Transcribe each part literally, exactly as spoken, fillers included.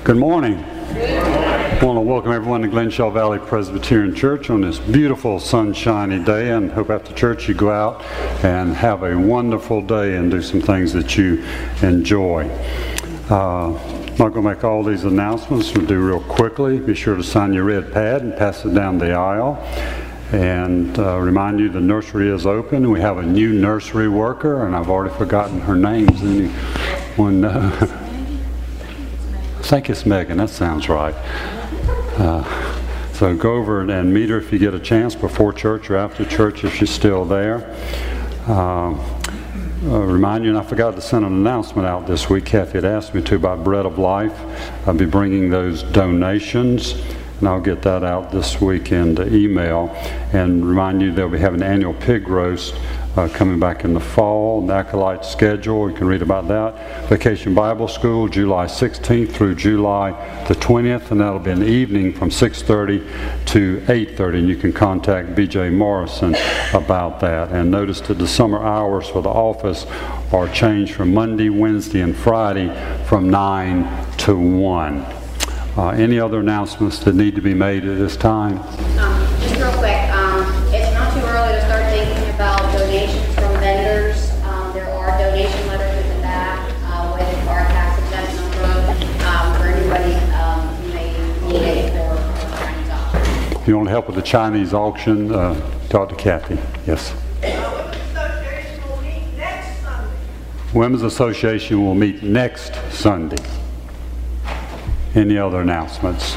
Good morning. I want to welcome everyone to Glenshaw Valley Presbyterian Church on this beautiful sunshiny day, and hope after church you go out and have a wonderful day and do some things that you enjoy. Uh, I'm not going to make all these announcements. We'll do real quickly. Be sure to sign your red pad and pass it down the aisle. And uh, remind you the nursery is open. We have a new nursery worker, and I've already forgotten her name. Does anyone know? I think it's Megan. That sounds right. Uh, so go over and meet her if you get a chance before church or after church if she's still there. Uh, uh, remind you, and I forgot to send an announcement out this week. Kathy had asked me to about Bread of Life. I'll be bringing those donations, and I'll get that out this week in the email. And remind you they'll be having an annual pig roast uh, coming back in the fall. The Acolyte schedule, you can read about that. Vacation Bible School, July sixteenth through July the twentieth, and that'll be an evening from six thirty to eight thirty. And you can contact B J Morrison about that. And notice that the summer hours for the office are changed from Monday, Wednesday, and Friday from nine to one. Uh, any other announcements that need to be made at this time? Um, just real quick, um, it's not too early to start thinking about donations from vendors. Um, there are donation letters in the back uh, with our tax exempt number um, for anybody um, who may need it for a Chinese auction. If you want to help with the Chinese auction, uh, talk to Kathy. Yes. Women's Association will meet next Sunday. Any other announcements?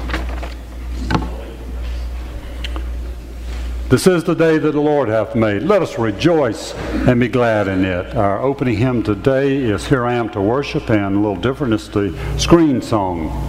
This is the day that the Lord hath made. Let us rejoice and be glad in it. Our opening hymn today is Here I Am to Worship, and a little different, it's the screen song.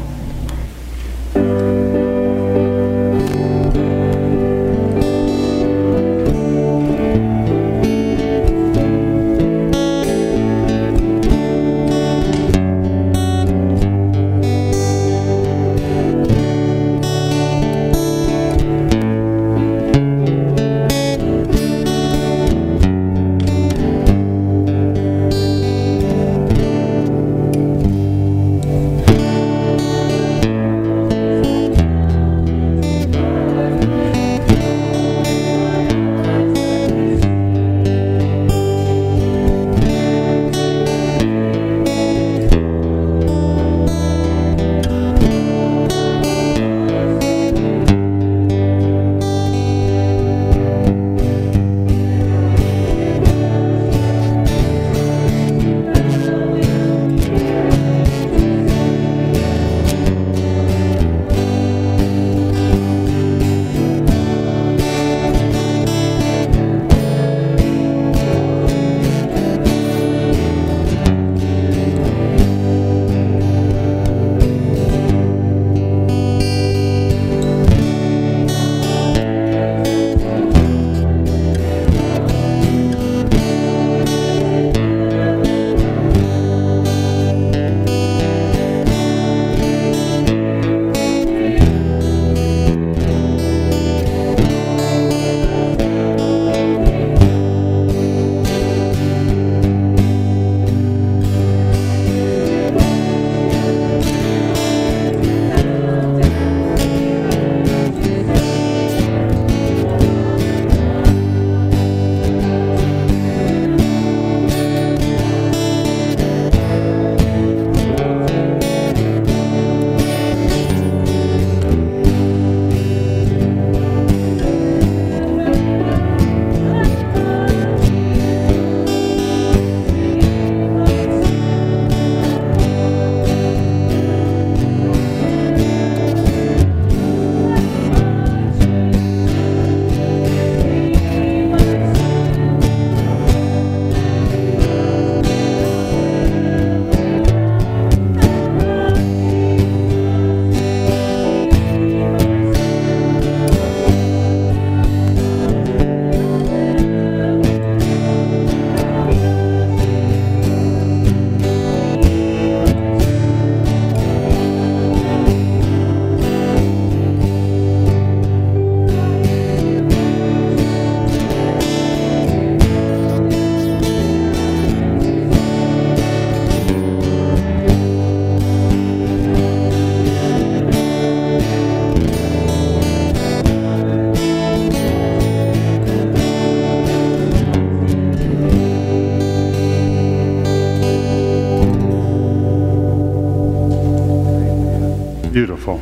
beautiful.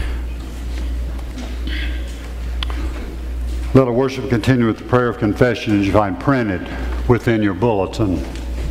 Let our worship continue with the prayer of confession as you find printed within your bulletin.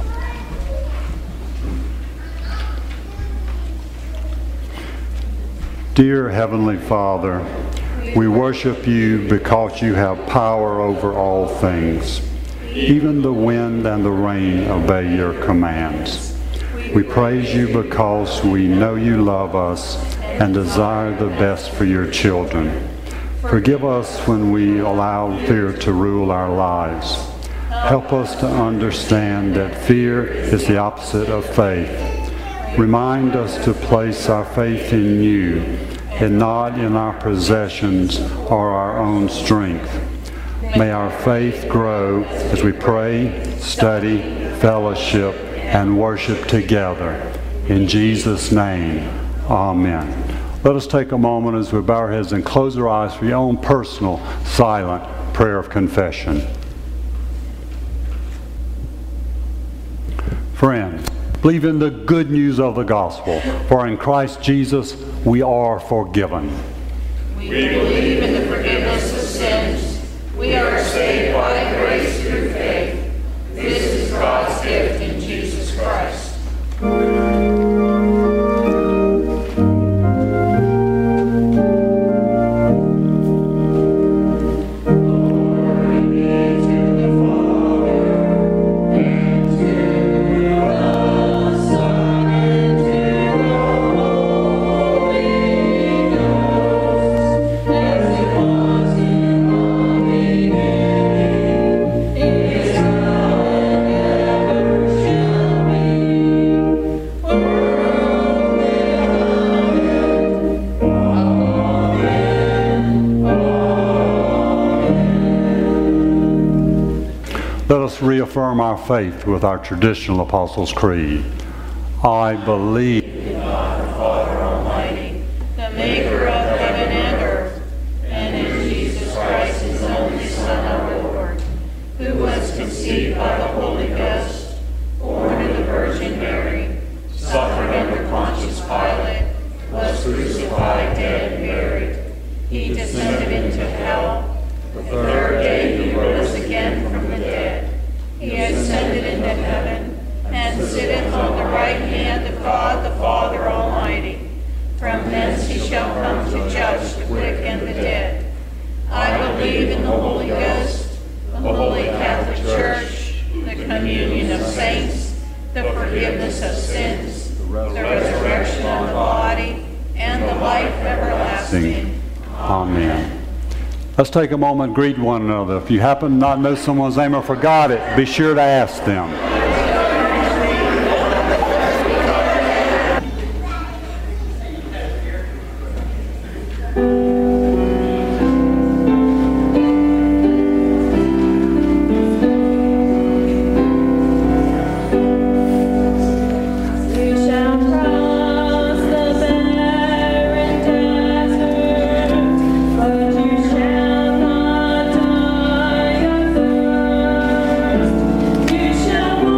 Dear Heavenly Father, we worship you because you have power over all things. Even the wind and the rain obey your commands. We praise you because we know you love us and desire the best for your children. Forgive us when we allow fear to rule our lives. Help us to understand that fear is the opposite of faith. Remind us to place our faith in you and not in our possessions or our own strength. May our faith grow as we pray, study, fellowship, and worship together. In Jesus' name, amen. Let us take a moment as we bow our heads and close our eyes for your own personal, silent prayer of confession. Friends, believe in the good news of the gospel, for in Christ Jesus we are forgiven. We believe in the forgiveness of sins. We are saved by grace through faith. This is God's gift in Jesus Christ. Reaffirm our faith with our traditional Apostles' Creed. I believe in God the Father Almighty, the maker of heaven and earth, and in Jesus Christ, his only Son, our Lord, who was conceived by the Holy Ghost, born of the Virgin Mary, suffered under Pontius Pilate, was crucified, dead, and buried. He descended into hell. The third day he rose again from the dead. He ascended into heaven, and sitteth on the right hand of God the Father Almighty. From thence he shall come to judge the quick and the dead. I believe in the Holy Ghost, the Holy Catholic Church, the communion of saints, the forgiveness of sins, the resurrection of the body, and the life everlasting. Amen. Let's take a moment and greet one another. If you happen to not know someone's name or forgot it, be sure to ask them. Shall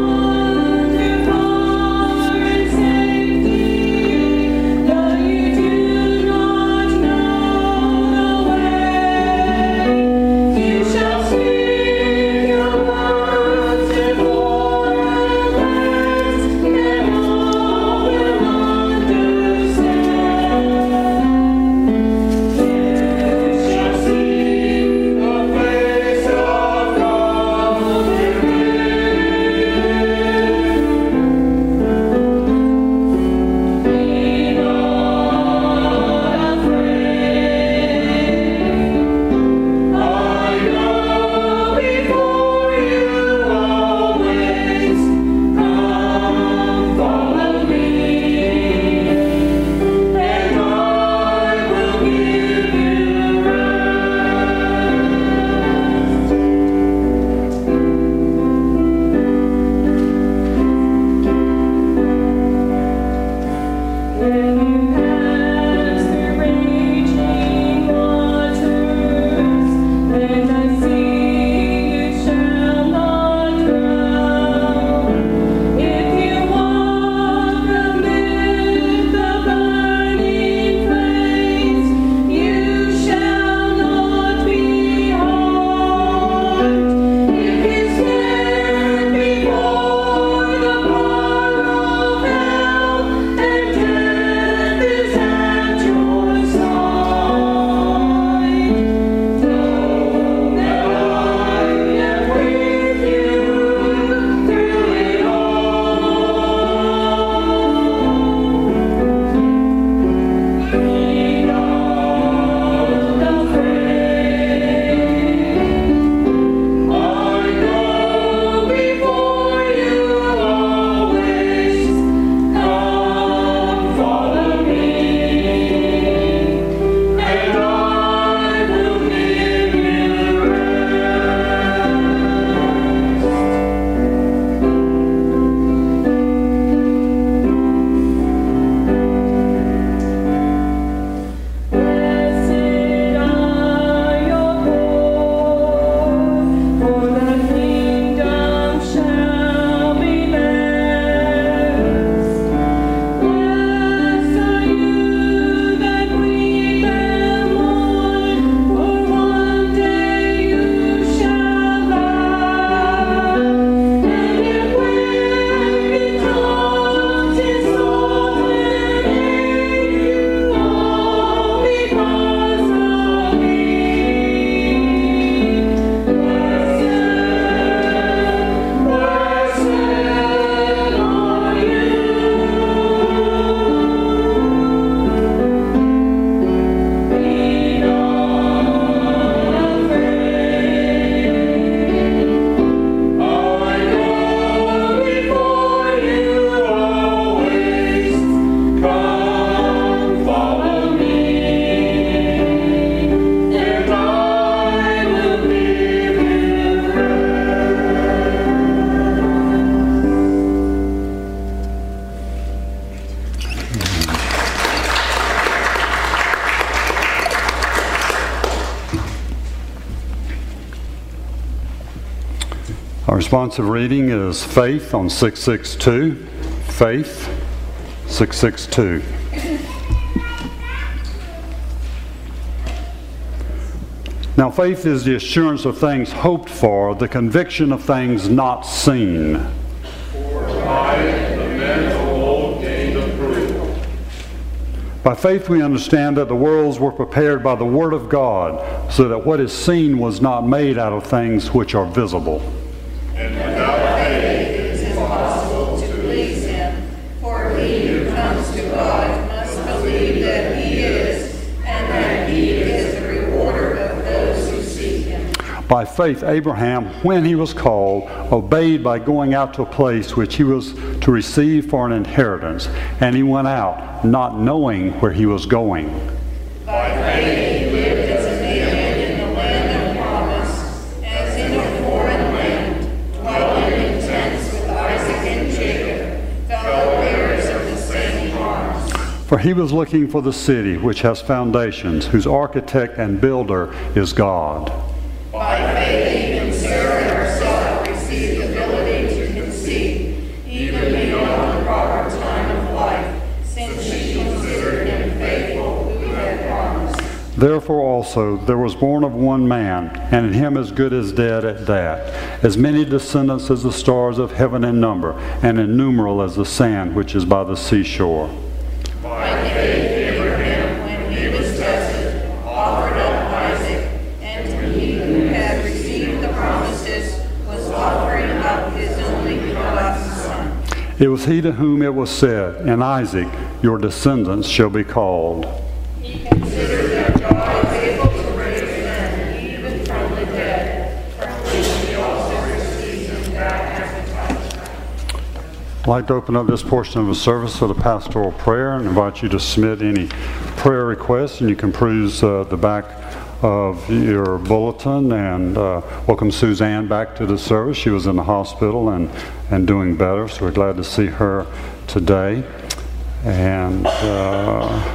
responsive reading is Faith on six sixty-two. Faith, six sixty-two. Now, faith is the assurance of things hoped for, the conviction of things not seen. For by it the men of old gained approval. By faith we understand that the worlds were prepared by the Word of God, so that what is seen was not made out of things which are visible. And without faith It is impossible to please Him, for he who comes to God must believe that He is, and that He is the rewarder of those who seek Him. By faith Abraham, when he was called, obeyed by going out to a place which he was to receive for an inheritance, and he went out, not knowing where he was going. By faith he lived as a native in the land of promise, as in a foreign land, dwelling in tents with Isaac and Jacob, fellow heirs of the same promise. For he was looking for the city which has foundations, whose architect and builder is God. By faith even Sarah herself received the ability to conceive, even beyond the proper time of life, since she considered Him faithful who had promised. Therefore also there was born of one man, and in him as good as dead at that, as many descendants as the stars of heaven in number, and innumerable as the sand which is by the seashore. By faith Abraham, when he was tested, offered up Isaac, and he who had received the promises was offering up his only begotten son. It was he to whom it was said, "In Isaac your descendants shall be called." He considered that God is able to raise men even from the dead, from which he also received him back as a type. I'd like to open up this portion of the service with a pastoral prayer and invite you to submit any prayer requests, and you can peruse uh, the back of your bulletin and uh, welcome Suzanne back to the service. She was in the hospital and, and doing better, so we're glad to see her today. And uh,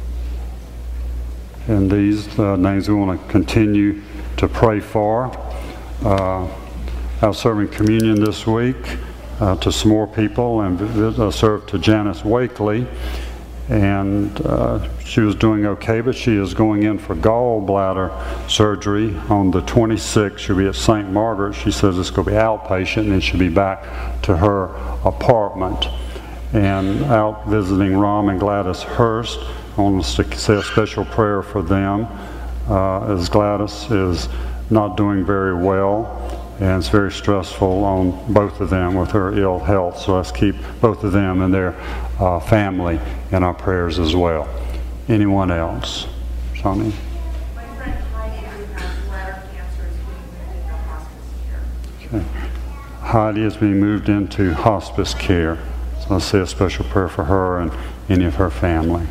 and these uh, names we want to continue to pray for. Uh, I was serving communion this week uh, to some more people, and uh, served to Janice Wakely. And uh, she was doing okay, but she is going in for gallbladder surgery on the twenty-sixth. She'll be at Saint Margaret. She says it's going to be outpatient, and then she'll be back to her apartment. And out visiting Rom and Gladys Hurst, I want us to say a special prayer for them, uh, as Gladys is not doing very well, and it's very stressful on both of them with her ill health. So let's keep both of them and their uh, family in our prayers as well. Anyone else? Shawnee? My friend Heidi, who has bladder cancer, is being moved into hospice care. Okay. Heidi is being moved into hospice care. So let's say a special prayer for her and any of her family.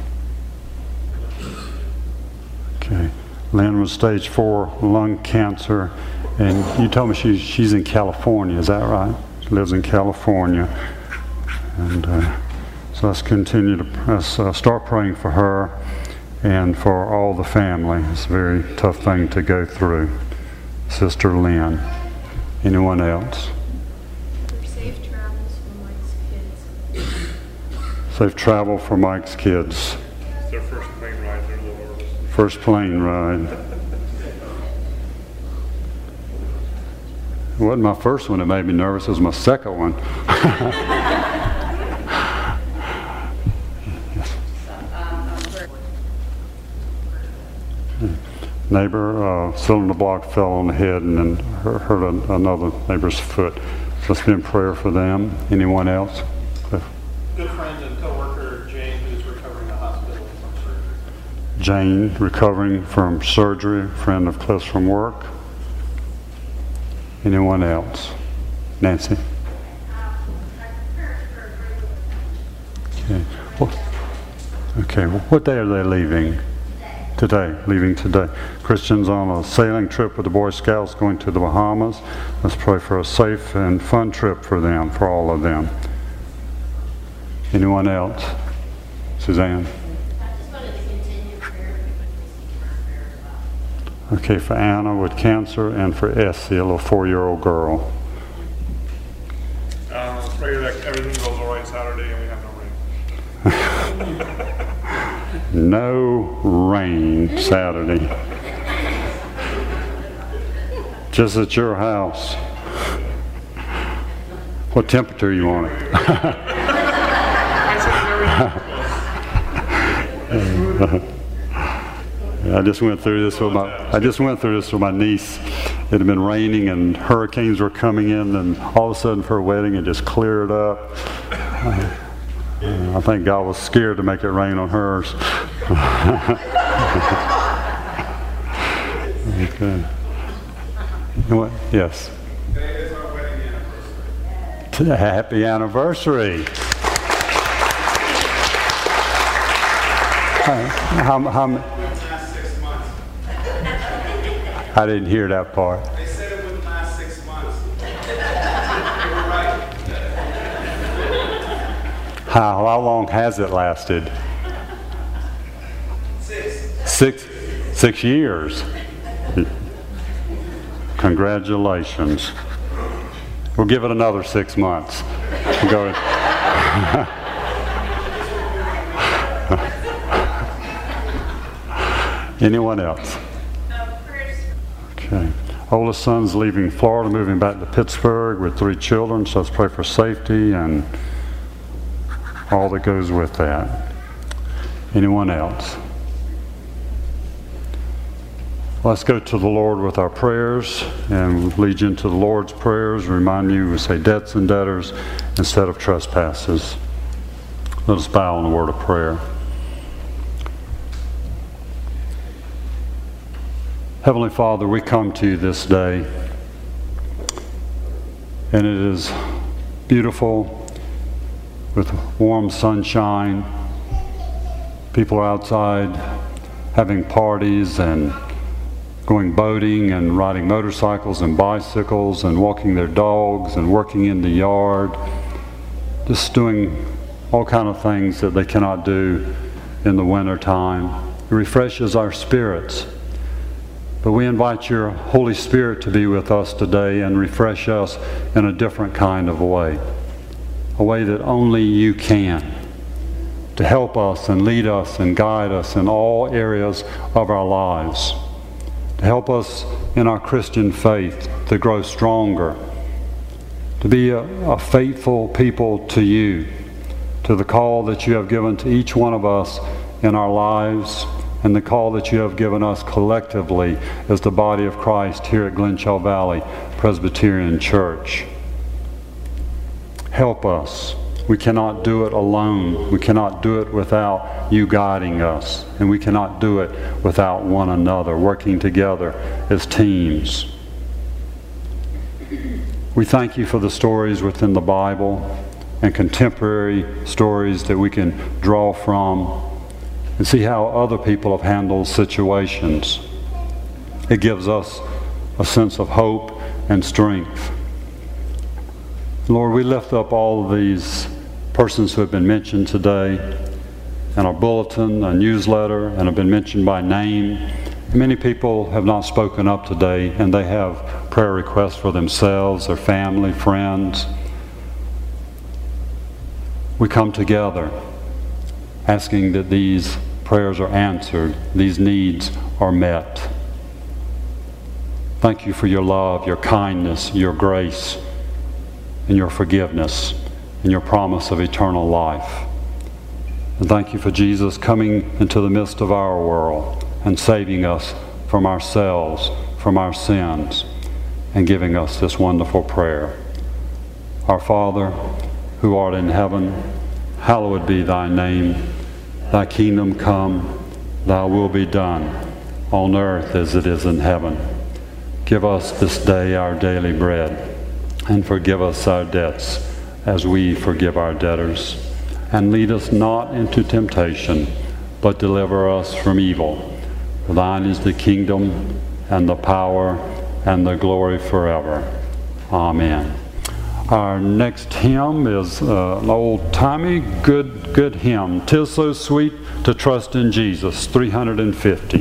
Okay. Lynn was stage four lung cancer, and you told me she's, she's in California, is that right? She lives in California. And uh, so let's continue to let's, uh, start praying for her and for all the family. It's a very tough thing to go through. Sister Lynn. Anyone else? For safe travels for Mike's kids. Safe travel for Mike's kids. It's their first plane ride. They're a little nervous. First plane ride. It wasn't my first one that made me nervous. It was my second one. Neighbor uh, still in the block fell on the head and then hurt, hurt a, another neighbor's foot. So let's be in prayer for them. Anyone else? Cliff. Good friend and co-worker Jane, who's recovering in the hospital from surgery. Jane recovering from surgery, friend of Cliff's from work. Anyone else? Nancy? Okay. Well, okay. Well, what day are they leaving? Today. Leaving today. Christians on a sailing trip with the Boy Scouts going to the Bahamas. Let's pray for a safe and fun trip for them, for all of them. Anyone else? Suzanne? I just wanted to continue prayer Okay, for Anna with cancer and for Essie, a little four-year-old girl. figure that everything goes all right Saturday and we have no rain. No rain Saturday. Just at your house. What temperature you want it? I just went through this with my I just went through this with my niece. It had been raining and hurricanes were coming in, and all of a sudden for her wedding it just cleared up. Uh, I think God was scared to make it rain on hers. Okay. What? Yes. Today is our wedding anniversary. Happy anniversary. How, how, how, Last six months. I didn't hear that part. They said it wouldn't last six months. They were right. How, how long has it lasted? Six. Six, six years. Congratulations. We'll give it another six months. We'll go. Anyone else? Okay. Oldest son's leaving Florida, moving back to Pittsburgh with three children, so let's pray for safety and all that goes with that. Anyone else? Let's go to the Lord with our prayers and lead you into the Lord's prayers. Remind you, we say debts and debtors instead of trespasses. Let us bow in a word of prayer. Heavenly Father, we come to you this day, and it is beautiful with warm sunshine. People are outside having parties and going boating and riding motorcycles and bicycles and walking their dogs and working in the yard, just doing all kind of things that they cannot do in the winter time. It refreshes our spirits. But we invite your Holy Spirit to be with us today and refresh us in a different kind of way, a way that only you can, to help us and lead us and guide us in all areas of our lives, to help us in our Christian faith to grow stronger, to be a, a faithful people to you, to the call that you have given to each one of us in our lives, and the call that you have given us collectively as the body of Christ here at Glenshaw Valley Presbyterian Church. Help us. We cannot do it alone. We cannot do it without you guiding us. And we cannot do it without one another, working together as teams. We thank you for the stories within the Bible and contemporary stories that we can draw from and see how other people have handled situations. It gives us a sense of hope and strength. Lord, we lift up all of these persons who have been mentioned today in our bulletin, a newsletter, and have been mentioned by name. Many people have not spoken up today, and they have prayer requests for themselves, their family, friends. We come together asking that these prayers are answered, these needs are met. Thank you for your love, your kindness, your grace, and your forgiveness, and your promise of eternal life. And thank you for Jesus coming into the midst of our world and saving us from ourselves, from our sins, and giving us this wonderful prayer. Our Father, who art in heaven, hallowed be thy name. Thy kingdom come, thy will be done, on earth as it is in heaven. Give us this day our daily bread, and forgive us our debts as we forgive our debtors. And lead us not into temptation, but deliver us from evil. For thine is the kingdom, and the power, and the glory forever. Amen. Our next hymn is uh, an old-timey, good, good hymn. 'Tis so sweet to trust in Jesus, three hundred fifty.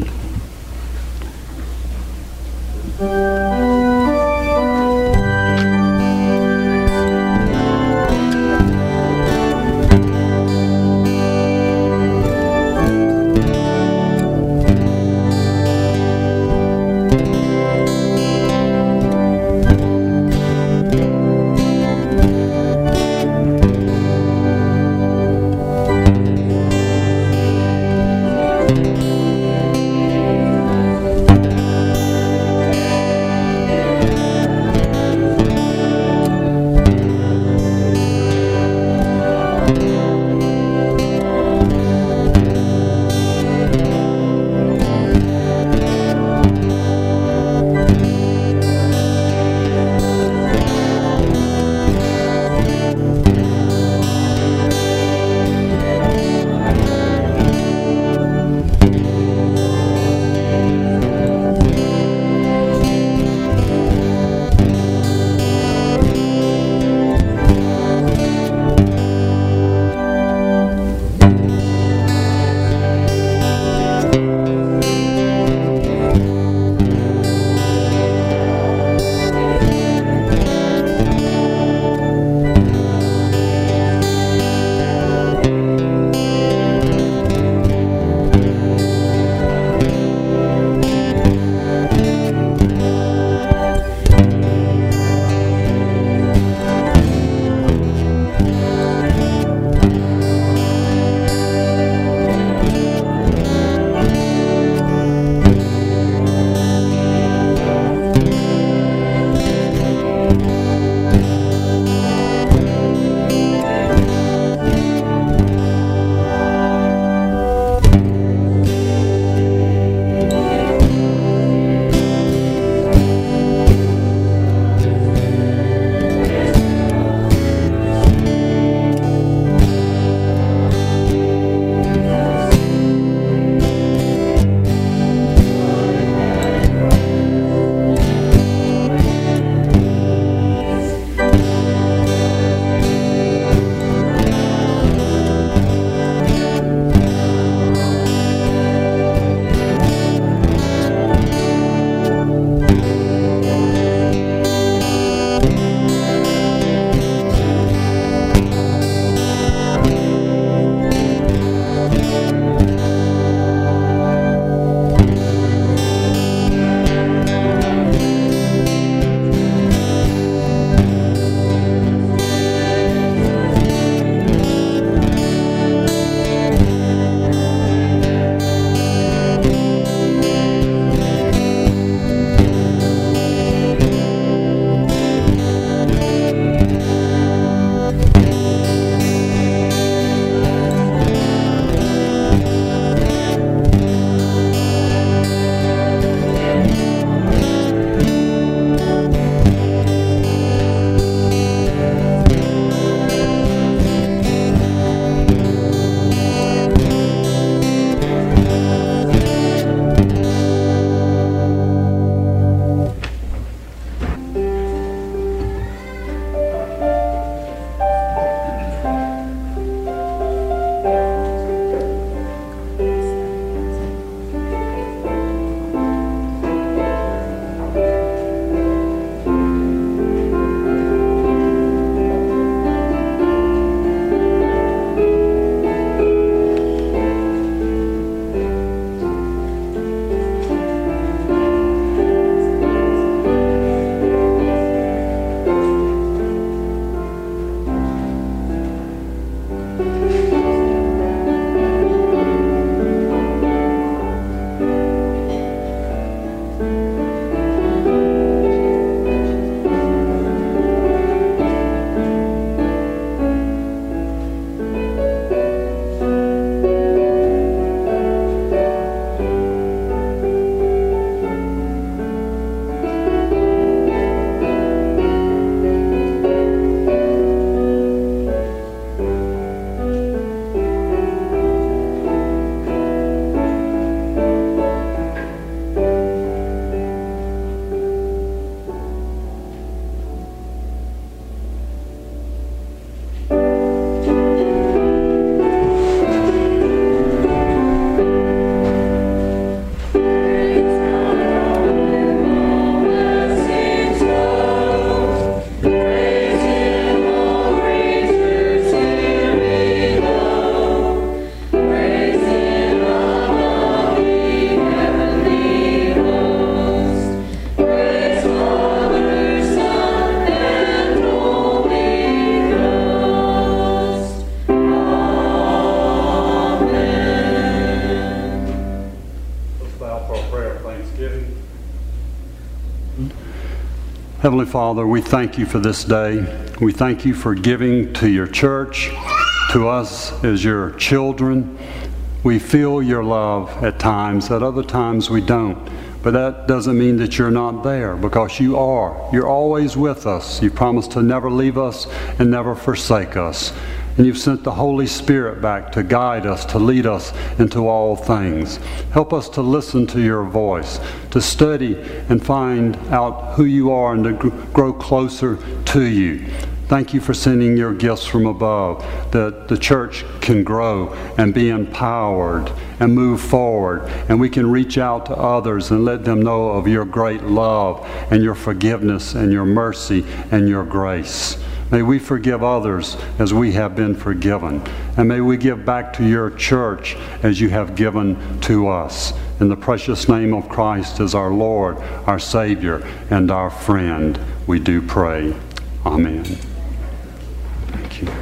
Heavenly Father, we thank you for this day. We thank you for giving to your church, to us as your children. We feel your love at times, at other times we don't. But that doesn't mean that you're not there, because you are. You're always with us. You promised to never leave us and never forsake us. And you've sent the Holy Spirit back to guide us, to lead us into all things. Help us to listen to your voice, to study and find out who you are and to grow closer to you. Thank you for sending your gifts from above, that the church can grow and be empowered and move forward, and we can reach out to others and let them know of your great love and your forgiveness and your mercy and your grace. May we forgive others as we have been forgiven. And may we give back to your church as you have given to us. In the precious name of Christ as our Lord, our Savior, and our friend, we do pray. Amen. Thank you.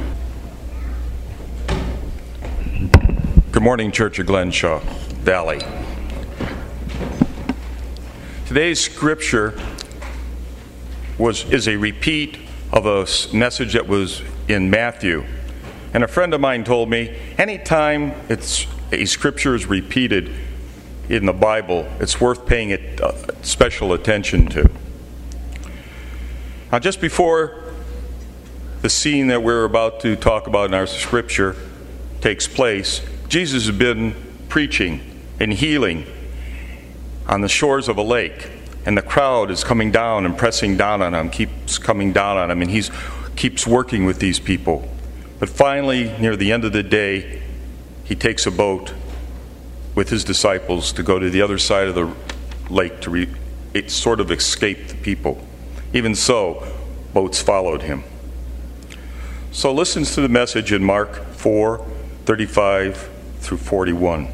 Good morning, Church of Glenshaw Valley. Today's scripture was is a repeat of a message that was in Matthew. And a friend of mine told me, anytime it's a scripture is repeated in the Bible, it's worth paying it uh, special attention to. Now, just before the scene that we're about to talk about in our scripture takes place, Jesus has been preaching and healing on the shores of a lake. And the crowd is coming down and pressing down on him, keeps coming down on him, and he keeps working with these people. But finally, near the end of the day, he takes a boat with his disciples to go to the other side of the lake to re- it sort of escape the people. Even so, boats followed him. So listen to the message in Mark four, thirty-five through forty-one.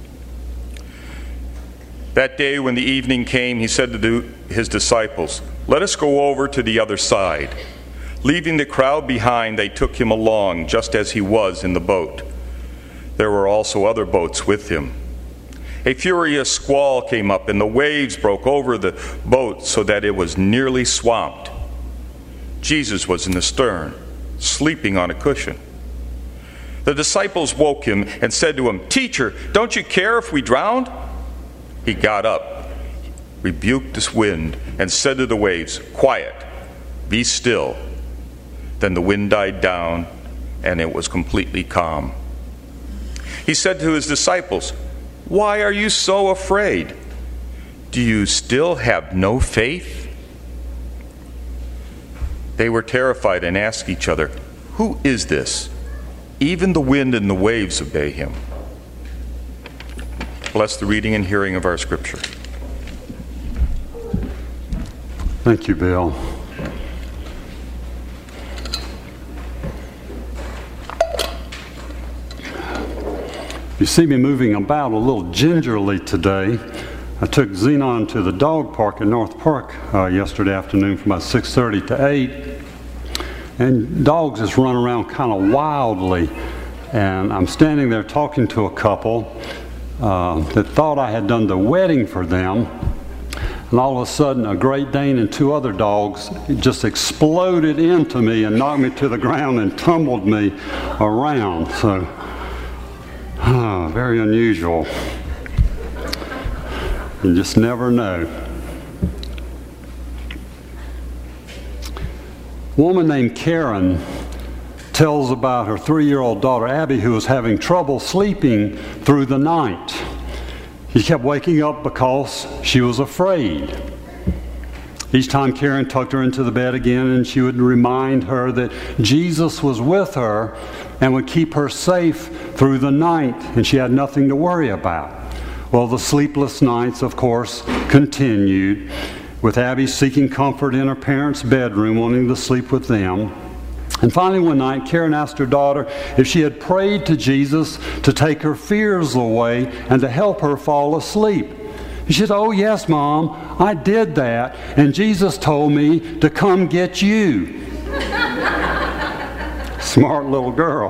That day when the evening came, he said to his disciples, "Let us go over to the other side." Leaving the crowd behind, they took him along, just as he was in the boat. There were also other boats with him. A furious squall came up, and the waves broke over the boat so that it was nearly swamped. Jesus was in the stern, sleeping on a cushion. The disciples woke him and said to him, "Teacher, don't you care if we drowned?" He got up, rebuked the wind, and said to the waves, "Quiet, be still." Then the wind died down, and it was completely calm. He said to his disciples, "Why are you so afraid? Do you still have no faith?" They were terrified and asked each other, "Who is this? Even the wind and the waves obey him." Bless the reading and hearing of our scripture. Thank you, Bill. You see me moving about a little gingerly today. I took Zenon to the dog park in North Park uh, yesterday afternoon from about six thirty to eight. And dogs just run around kind of wildly. And I'm standing there talking to a couple Uh, that thought I had done the wedding for them, and all of a sudden a Great Dane and two other dogs just exploded into me and knocked me to the ground and tumbled me around. So, uh, very unusual. You just never know. A woman named Karen tells about her three-year-old daughter Abby, who was having trouble sleeping through the night. She kept waking up because she was afraid. Each time Karen tucked her into the bed again, and she would remind her that Jesus was with her and would keep her safe through the night, and she had nothing to worry about. Well, the sleepless nights, of course, continued, with Abby seeking comfort in her parents' bedroom, wanting to sleep with them. And finally one night, Karen asked her daughter if she had prayed to Jesus to take her fears away and to help her fall asleep. And she said, "Oh yes, Mom, I did that, and Jesus told me to come get you." Smart little girl.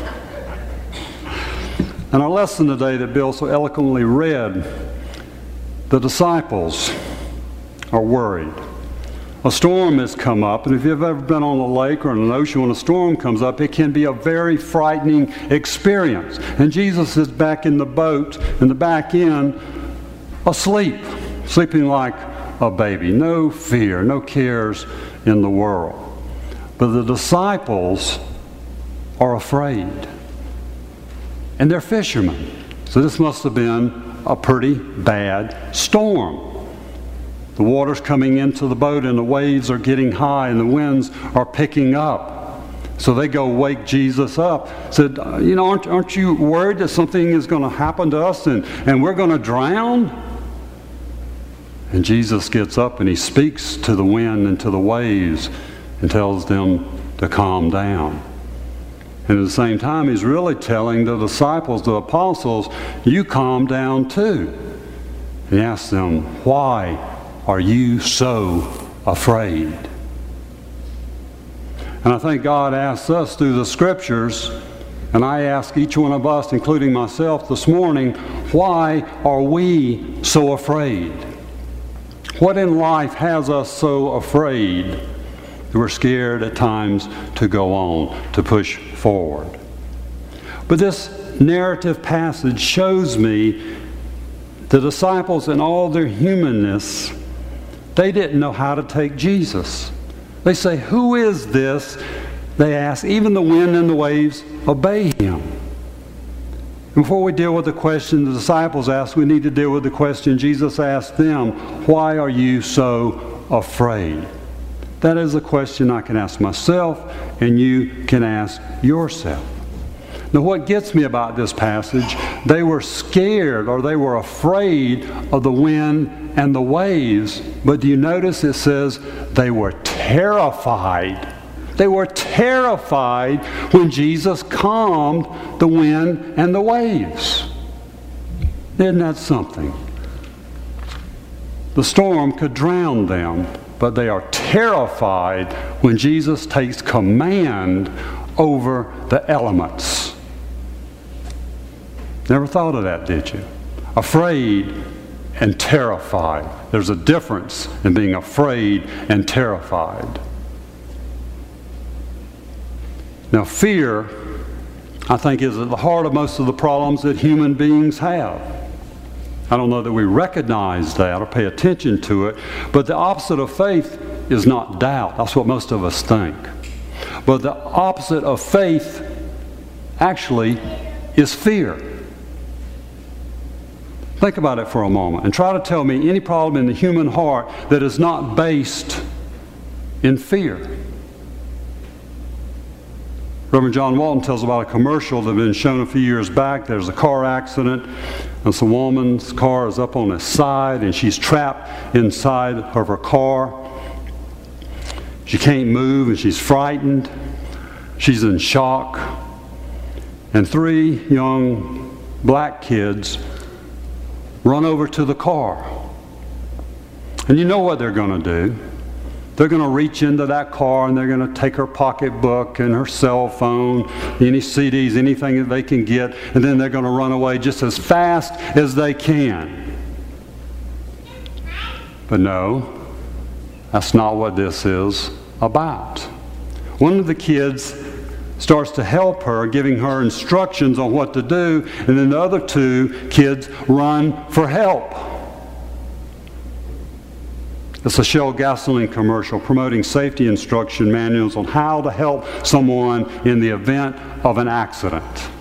And our lesson today that Bill so eloquently read, the disciples are worried. A storm has come up, and if you've ever been on a lake or in an ocean when a storm comes up, it can be a very frightening experience. And Jesus is back in the boat, in the back end, asleep, sleeping like a baby. No fear, no cares in the world. But the disciples are afraid. And they're fishermen. So this must have been a pretty bad storm. The water's coming into the boat and the waves are getting high and the winds are picking up. So they go wake Jesus up. Said, you know, aren't, aren't you worried that something is going to happen to us and, and we're going to drown? And Jesus gets up and he speaks to the wind and to the waves and tells them to calm down. And at the same time, he's really telling the disciples, the apostles, you calm down too. And he asks them, why are you so afraid? And I think God asks us through the Scriptures, and I ask each one of us, including myself this morning, why are we so afraid? What in life has us so afraid that we're scared at times to go on, to push forward? But this narrative passage shows me the disciples in all their humanness, they didn't know how to take Jesus. They say, who is this? They ask, even the wind and the waves obey him. Before we deal with the question the disciples asked, we need to deal with the question Jesus asked them, why are you so afraid? That is a question I can ask myself, and you can ask yourself. Now, what gets me about this passage, they were scared or they were afraid of the wind and the waves. But do you notice it says they were terrified? They were terrified when Jesus calmed the wind and the waves. Isn't that something? The storm could drown them, but they are terrified when Jesus takes command over the elements. Never thought of that, did you? Afraid and terrified. There's a difference in being afraid and terrified. Now, fear, I think, is at the heart of most of the problems that human beings have. I don't know that we recognize that or pay attention to it, but the opposite of faith is not doubt. That's what most of us think. But the opposite of faith actually is fear. Think about it for a moment and try to tell me any problem in the human heart that is not based in fear. Reverend John Walton tells about a commercial that had been shown a few years back. There's a car accident, and some woman's car is up on its side, and she's trapped inside of her car. She can't move, and she's frightened. She's in shock. And three young black kids run over to the car. And you know what they're going to do. They're going to reach into that car and they're going to take her pocketbook and her cell phone, any C Ds, anything that they can get, and then they're going to run away just as fast as they can. But no, that's not what this is about. One of the kids starts to help her, giving her instructions on what to do, and then the other two kids run for help. It's a Shell gasoline commercial promoting safety instruction manuals on how to help someone in the event of an accident.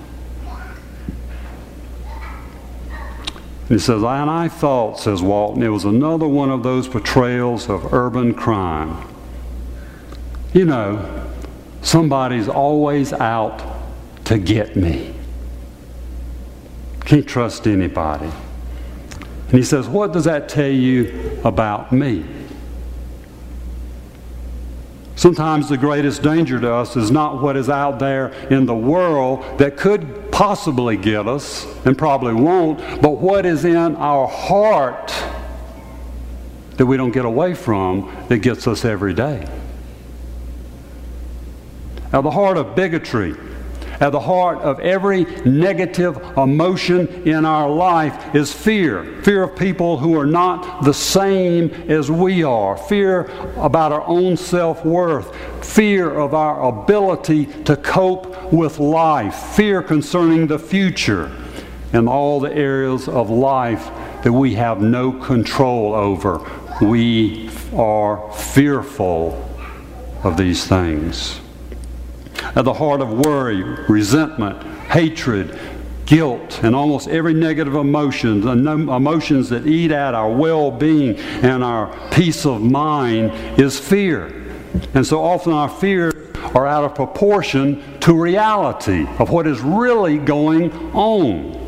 And he says, and I thought, says Walton, it was another one of those portrayals of urban crime. You know, somebody's always out to get me. Can't trust anybody. And he says, what does that tell you about me? Sometimes the greatest danger to us is not what is out there in the world that could possibly get us, and probably won't, but what is in our heart that we don't get away from that gets us every day. Now, the heart of bigotry At the heart of every negative emotion in our life is fear. Fear of people who are not the same as we are. Fear about our own self-worth. Fear of our ability to cope with life. Fear concerning the future and all the areas of life that we have no control over. We are fearful of these things. At the heart of worry, resentment, hatred, guilt, and almost every negative emotion, the emotions that eat at our well-being and our peace of mind, is fear. And so often our fears are out of proportion to reality of what is really going on.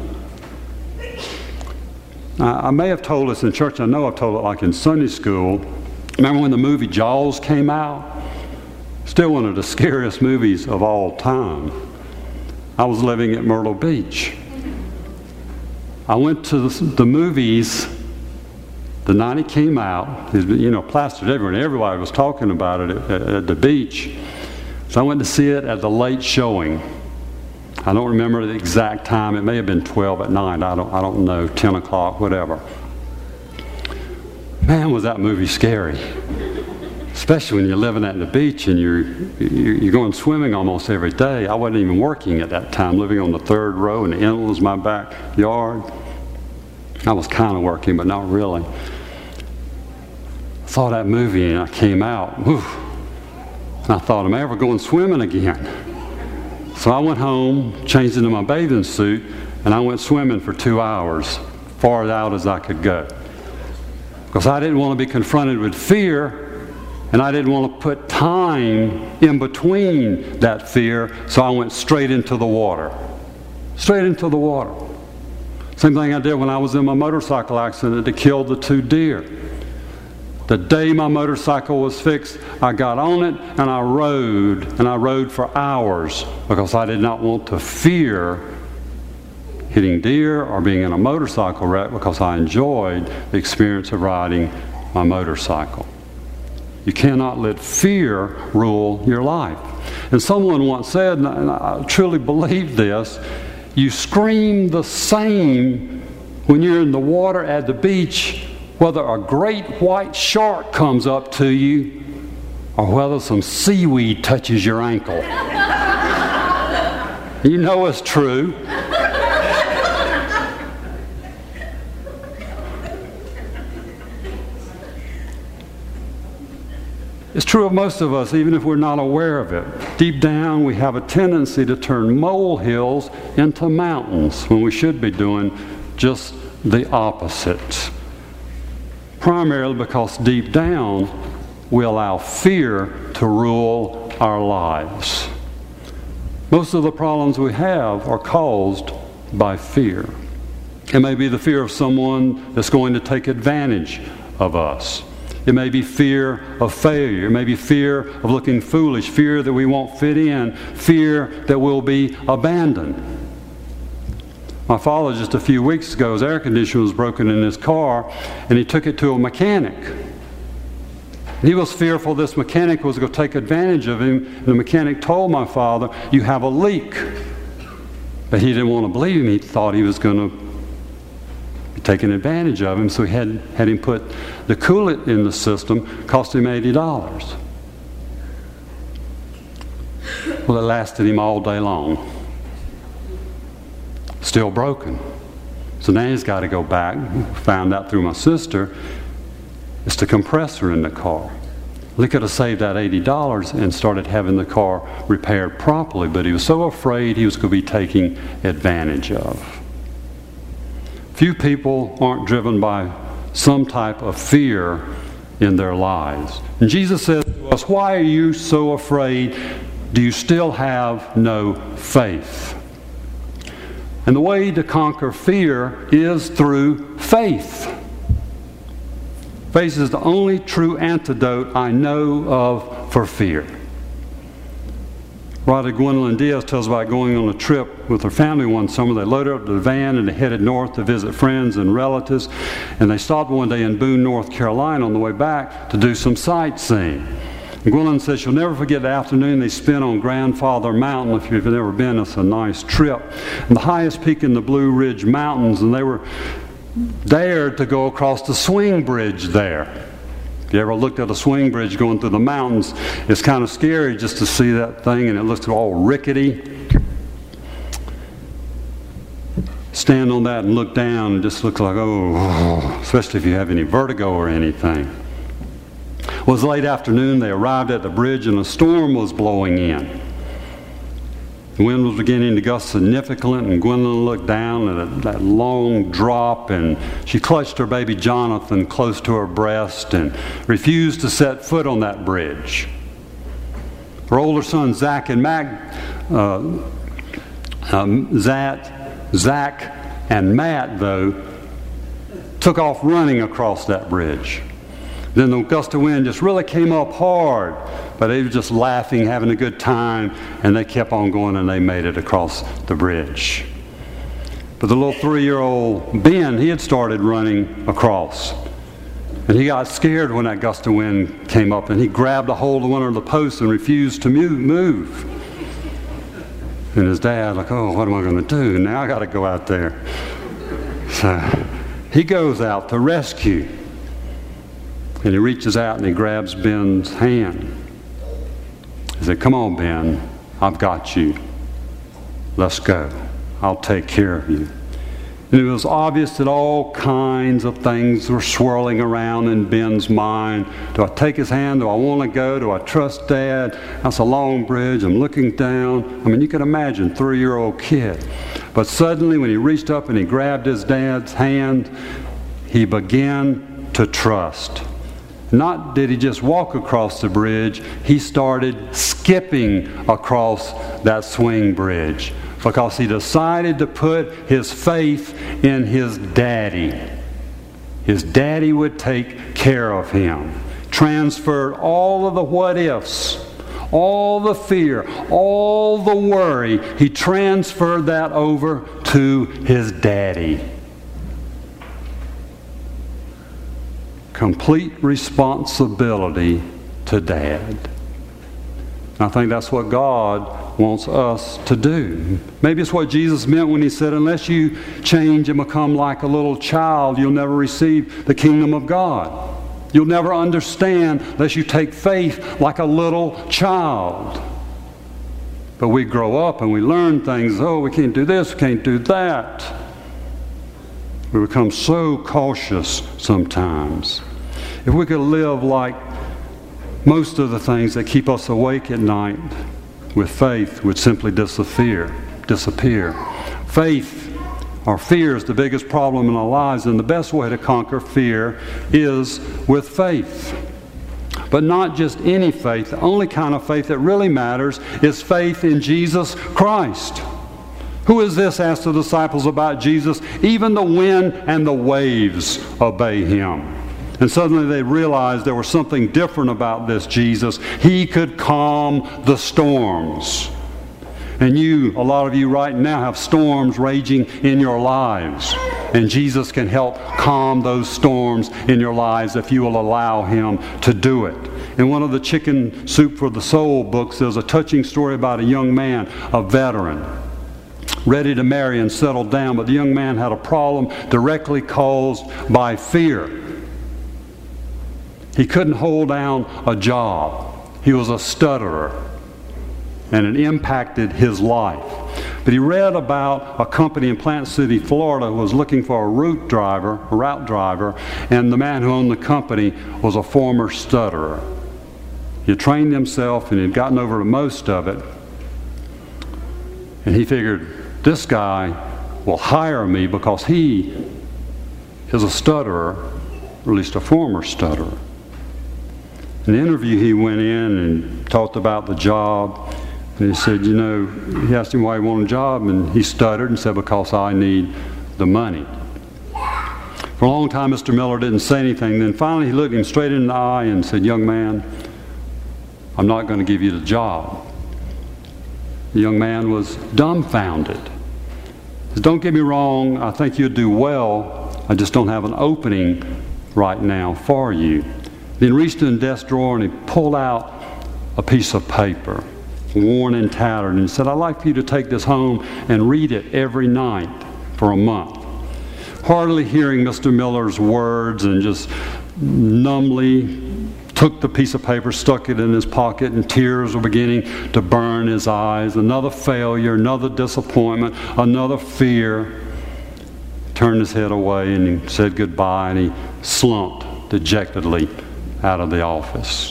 I may have told this in church, I know I've told it like in Sunday school. Remember when the movie Jaws came out? Still one of the scariest movies of all time. I was living at Myrtle Beach. I went to the, the movies the night it came out. It was, you know, plastered everywhere. Everybody was talking about it at, at the beach. So I went to see it at the late showing. I don't remember the exact time. It may have been twelve at night. I don't, I don't know, ten o'clock, whatever. Man, was that movie scary. Especially when you're living at the beach and you're, you're going swimming almost every day. I wasn't even working at that time, living on the third row, and the inlet was my backyard. I was kind of working, but not really. I saw that movie and I came out. Whew, and I thought, am I ever going swimming again? So I went home, changed into my bathing suit, and I went swimming for two hours, far out as I could go. Because I didn't want to be confronted with fear, and I didn't want to put time in between that fear, so I went straight into the water. Straight into the water. Same thing I did when I was in my motorcycle accident that killed the two deer. The day my motorcycle was fixed, I got on it and I rode, and I rode for hours because I did not want to fear hitting deer or being in a motorcycle wreck, because I enjoyed the experience of riding my motorcycle. You cannot let fear rule your life. And someone once said, and I truly believe this, you scream the same when you're in the water at the beach, whether a great white shark comes up to you or whether some seaweed touches your ankle. You know it's true. It's true of most of us, even if we're not aware of it. Deep down, we have a tendency to turn molehills into mountains when we should be doing just the opposite. Primarily because deep down, we allow fear to rule our lives. Most of the problems we have are caused by fear. It may be the fear of someone that's going to take advantage of us. It may be fear of failure. It may be fear of looking foolish, fear that we won't fit in, fear that we'll be abandoned. My father, just a few weeks ago, his air conditioner was broken in his car, and he took it to a mechanic. He was fearful this mechanic was going to take advantage of him, and the mechanic told my father, "You have a leak." But he didn't want to believe him. He thought he was going to taking advantage of him, so he had, had him put the coolant in the system. Cost him eighty dollars. Well, it lasted him all day long. Still broken. So now he's got to go back. Found out through my sister, it's the compressor in the car. He could have saved that eighty dollars and started having the car repaired properly, but he was so afraid he was going to be taken advantage of. Few people aren't driven by some type of fear in their lives. And Jesus says to us, "Why are you so afraid? Do you still have no faith?" And the way to conquer fear is through faith. Faith is the only true antidote I know of for fear. Writer Gwendolyn Diaz tells about going on a trip with her family one summer. They loaded up the van and they headed north to visit friends and relatives. And they stopped one day in Boone, North Carolina on the way back to do some sightseeing. Gwendolyn says she'll never forget the afternoon they spent on Grandfather Mountain. If you've never been, it's a nice trip. And the highest peak in the Blue Ridge Mountains, and they were dared to go across the swing bridge there. If you ever looked at a swing bridge going through the mountains, it's kind of scary just to see that thing, and it looks all rickety. Stand on that and look down, and it just looks like, oh, especially if you have any vertigo or anything. It was late afternoon. They arrived at the bridge, and a storm was blowing in. The wind was beginning to gust significantly, and Gwendolyn looked down at that long drop, and she clutched her baby Jonathan close to her breast and refused to set foot on that bridge. Her older sons, Zach and Mac, uh, um, Zach, Zach and Matt, though, took off running across that bridge. Then the gust of wind just really came up hard, but they were just laughing, having a good time, and they kept on going, and they made it across the bridge. But the little three-year-old Ben, he had started running across, and he got scared when that gust of wind came up, and he grabbed a hold of one of the posts and refused to move. And his dad, like, oh, what am I going to do? Now I got to go out there. So he goes out to rescue. And he reaches out and he grabs Ben's hand. He said, come on, Ben, I've got you. Let's go. I'll take care of you. And it was obvious that all kinds of things were swirling around in Ben's mind. Do I take his hand? Do I want to go? Do I trust Dad? That's a long bridge. I'm looking down. I mean, you can imagine, three-year-old kid. But suddenly, when he reached up and he grabbed his dad's hand, he began to trust. Not did he just walk across the bridge, he started skipping across that swing bridge because he decided to put his faith in his daddy. His daddy would take care of him. Transferred all of the what-ifs, all the fear, all the worry, he transferred that over to his daddy. Complete responsibility to Dad. I think that's what God wants us to do. Maybe it's what Jesus meant when he said, unless you change and become like a little child, you'll never receive the kingdom of God. You'll never understand unless you take faith like a little child. But we grow up and we learn things. Oh, we can't do this, we can't do that. We become so cautious sometimes. If we could live like most of the things that keep us awake at night with faith would simply disappear. disappear. Faith or fear is the biggest problem in our lives, and the best way to conquer fear is with faith. But not just any faith. The only kind of faith that really matters is faith in Jesus Christ. Who is this? Asked the disciples about Jesus. Even the wind and the waves obey him. And suddenly they realized there was something different about this Jesus. He could calm the storms. And you, a lot of you right now, have storms raging in your lives. And Jesus can help calm those storms in your lives if you will allow him to do it. In one of the Chicken Soup for the Soul books, there's a touching story about a young man, a veteran, ready to marry and settle down, but the young man had a problem directly caused by fear. He couldn't hold down a job. He was a stutterer, and it impacted his life. But he read about a company in Plant City, Florida, who was looking for a route driver, a route driver, and the man who owned the company was a former stutterer. He had trained himself and he had gotten over to most of it, and he figured, this guy will hire me because he is a stutterer, or at least a former stutterer. In the interview, he went in and talked about the job. And he said, you know, he asked him why he wanted a job, and he stuttered and said, because I need the money. For a long time, Mister Miller didn't say anything. Then finally, he looked him straight in the eye and said, young man, I'm not going to give you the job. The young man was dumbfounded. He said, don't get me wrong, I think you'll do well. I just don't have an opening right now for you. Then he reached in the desk drawer and he pulled out a piece of paper, worn and tattered, and said, I'd like for you to take this home and read it every night for a month. Hardly hearing Mister Miller's words, and just numbly took the piece of paper, stuck it in his pocket, and tears were beginning to burn his eyes. Another failure, another disappointment, another fear. Turned his head away and he said goodbye, and he slumped dejectedly out of the office.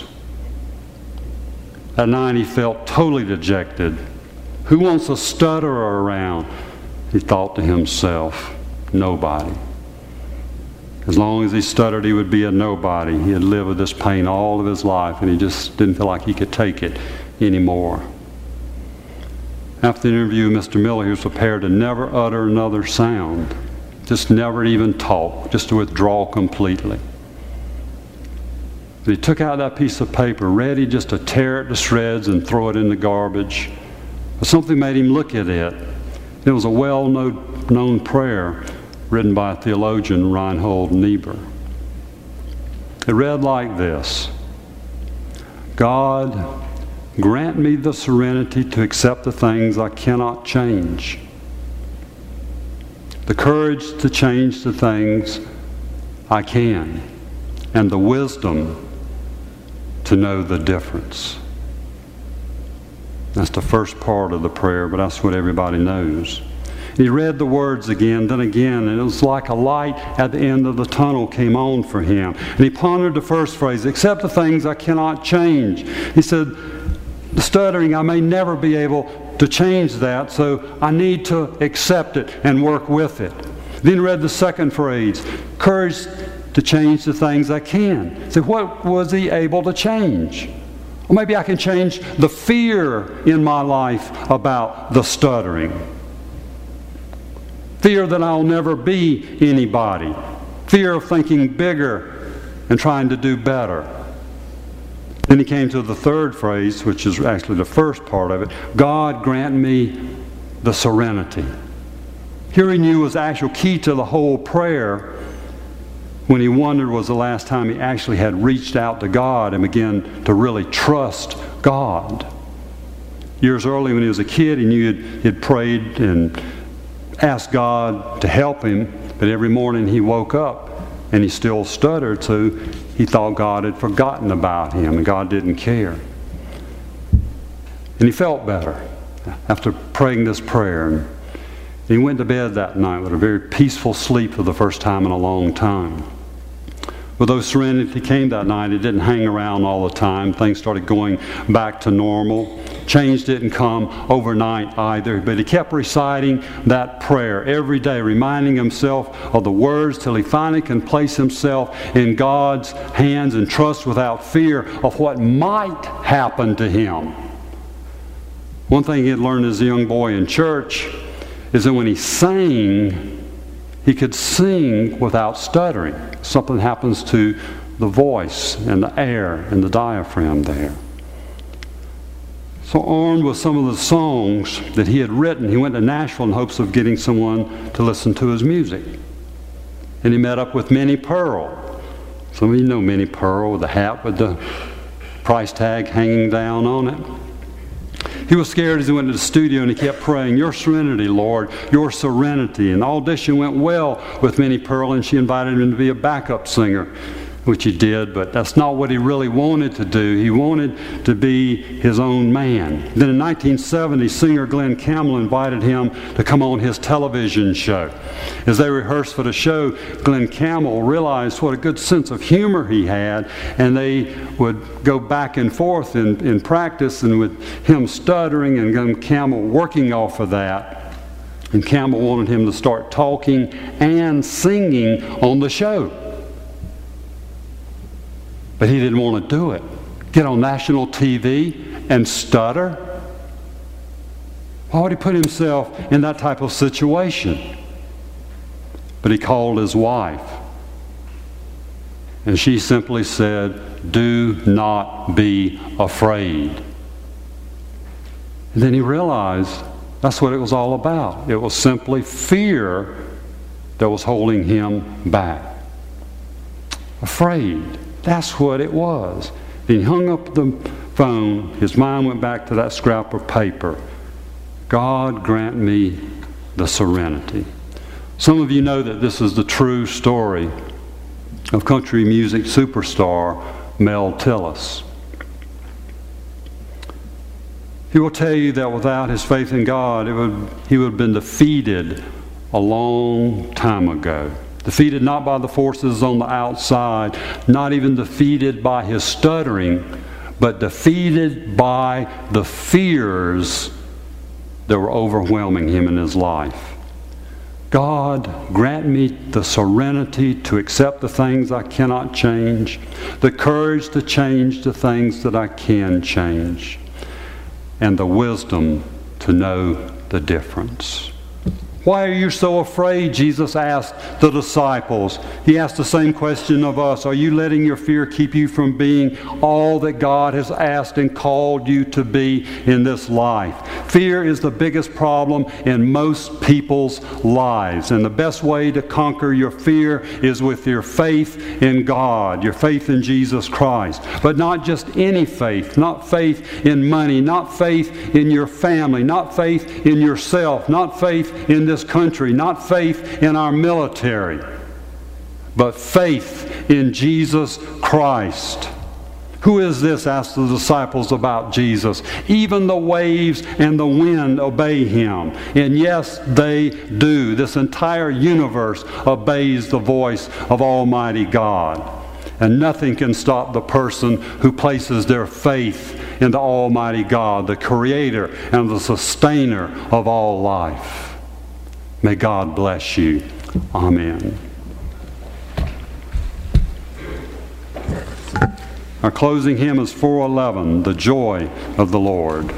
That night he felt totally dejected. Who wants a stutterer around? He thought to himself, nobody. As long as he stuttered, he would be a nobody. He had lived with this pain all of his life, and he just didn't feel like he could take it anymore. After the interview with Mister Miller, he was prepared to never utter another sound, just never even talk, just to withdraw completely. But he took out that piece of paper, ready just to tear it to shreds and throw it in the garbage. But something made him look at it. It was a well-known prayer written by a theologian, Reinhold Niebuhr. It read like this: God, grant me the serenity to accept the things I cannot change, the courage to change the things I can, and the wisdom to know the difference. That's the first part of the prayer, but that's what everybody knows. He read the words again, then again, and it was like a light at the end of the tunnel came on for him. And he pondered the first phrase, accept the things I cannot change. He said, the stuttering, I may never be able to change that, so I need to accept it and work with it. Then he read the second phrase, courage to change the things I can. He said, what was he able to change? Well, maybe I can change the fear in my life about the stuttering. Fear that I'll never be anybody. Fear of thinking bigger and trying to do better. Then he came to the third phrase, which is actually the first part of it. God grant me the serenity. Here he knew was the actual key to the whole prayer, when he wondered was the last time he actually had reached out to God and began to really trust God. Years earlier when he was a kid, he knew he'd, he'd prayed and asked God to help him, but every morning he woke up and he still stuttered, so he thought God had forgotten about him and God didn't care. And he felt better after praying this prayer. And he went to bed that night with a very peaceful sleep for the first time in a long time. But though serenity came that night, it didn't hang around all the time. Things started going back to normal. Change didn't come overnight either, but he kept reciting that prayer every day, reminding himself of the words till he finally can place himself in God's hands and trust without fear of what might happen to him. One thing he had learned as a young boy in church is that when he sang, he could sing without stuttering. Something happens to the voice and the air and the diaphragm there. So armed with some of the songs that he had written, he went to Nashville in hopes of getting someone to listen to his music. And he met up with Minnie Pearl. Some of you know Minnie Pearl with the hat with the price tag hanging down on it. He was scared as he went to the studio, and he kept praying, your serenity, Lord, your serenity. And the audition went well with Minnie Pearl, and she invited him to be a backup singer, which he did, but that's not what he really wanted to do. He wanted to be his own man. Then in nineteen seventy, singer Glenn Campbell invited him to come on his television show. As they rehearsed for the show, Glenn Campbell realized what a good sense of humor he had, and they would go back and forth in, in practice, and with him stuttering and Glenn Campbell working off of that. And Campbell wanted him to start talking and singing on the show. But he didn't want to do it. Get on national T V and stutter. Why would he put himself in that type of situation? But he called his wife. And she simply said, do not be afraid. And then he realized that's what it was all about. It was simply fear that was holding him back. Afraid. That's what it was. Then he hung up the phone, his mind went back to that scrap of paper. God grant me the serenity. Some of you know that this is the true story of country music superstar Mel Tillis. He will tell you that without his faith in God, it would, he would have been defeated a long time ago. Defeated not by the forces on the outside, not even defeated by his stuttering, but defeated by the fears that were overwhelming him in his life. God, grant me the serenity to accept the things I cannot change, the courage to change the things that I can change, and the wisdom to know the difference. Why are you so afraid? Jesus asked the disciples. He asked the same question of us. Are you letting your fear keep you from being all that God has asked and called you to be in this life? Fear is the biggest problem in most people's lives. And the best way to conquer your fear is with your faith in God, your faith in Jesus Christ. But not just any faith, not faith in money, not faith in your family, not faith in yourself, not faith in this country, not faith in our military, but faith in Jesus Christ. Who is this? Asked the disciples about Jesus. Even the waves and the wind obey him. And yes, they do. This entire universe obeys the voice of Almighty God. And nothing can stop the person who places their faith in the Almighty God, the Creator and the Sustainer of all life. May God bless you. Amen. Our closing hymn is four eleven, The Joy of the Lord.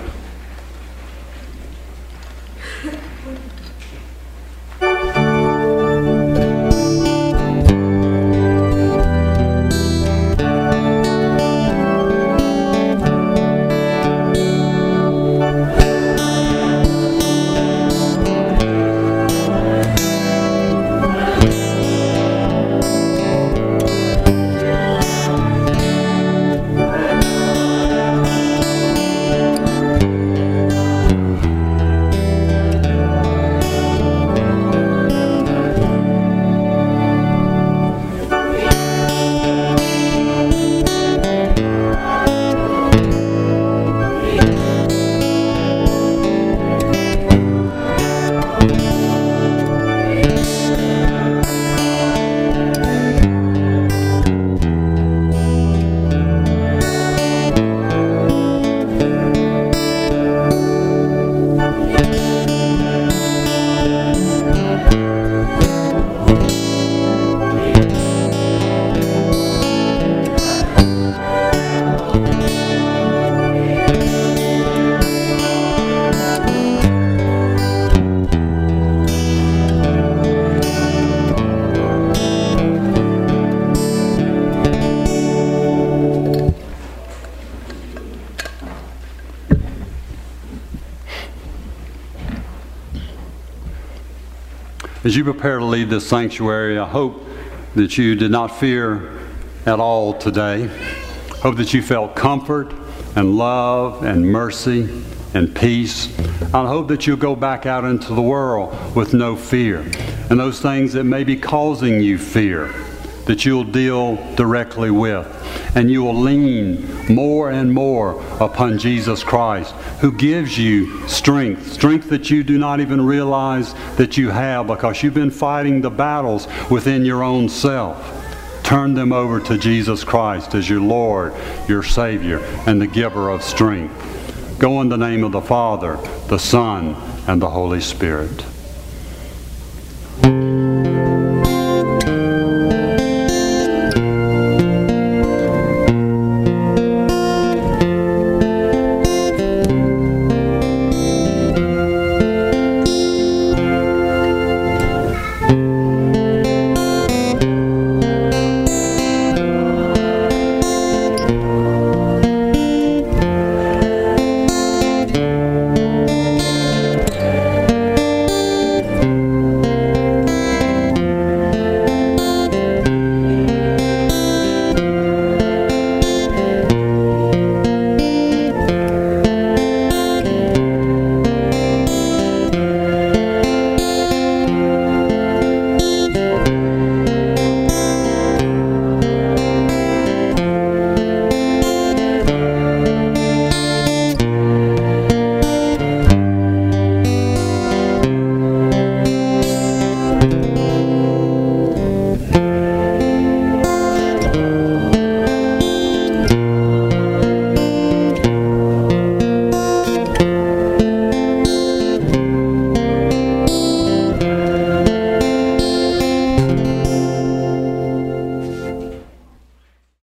As you prepare to leave this sanctuary, I hope that you did not fear at all today. Hope that you felt comfort and love and mercy and peace. I hope that you'll go back out into the world with no fear. And those things that may be causing you fear, that you'll deal directly with. And you will lean more and more upon Jesus Christ, who gives you strength, strength that you do not even realize that you have because you've been fighting the battles within your own self. Turn them over to Jesus Christ as your Lord, your Savior, and the giver of strength. Go in the name of the Father, the Son, and the Holy Spirit.